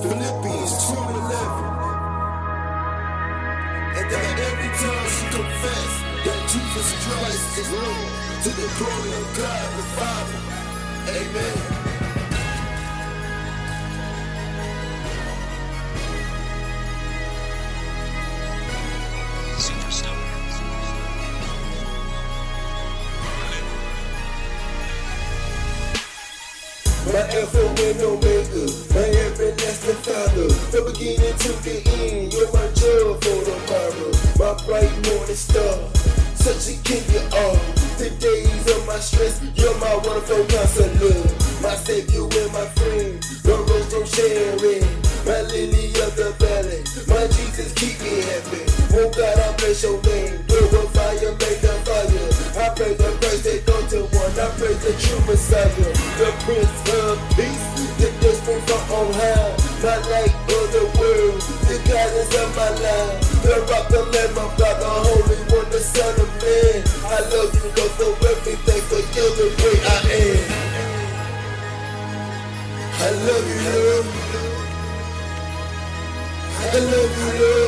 Philippians 2:11. And that every time she confess that Jesus Christ is Lord, to the glory of God the Father. Amen. My Alpha and Omega, my everlasting Father, the beginning to the end, you're my joy for tomorrow, my bright morning star, such a king you are, the days of my stress, you're my wonderful counselor, my savior and my friend, the rose I'm sharing, my lily of the valley, my Jesus keep me happy, oh God I bless your name, glorify your make the fire, I praise the Christ that go to one, I praise the true Messiah, the Prince of Peace, the spring from on high, my light of the world, the guidance of my life, the rock, the lamb of God, the Holy One, the Son of Man. I love you, Lord, for everything, for you're the great I am. I love you, Lord. I love you, Lord.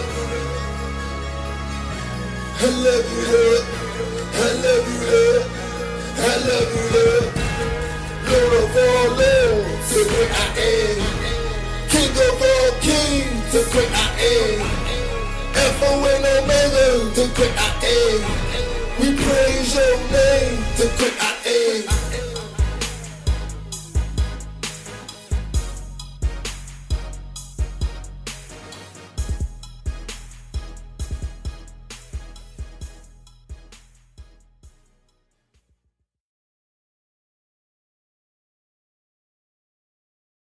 I love you, Lord. I love you, Lord. I love you, Lord. Lord of all lords, the great I am. King of all kings, the great I am. Alpha and Omega, the great I am. We praise your name,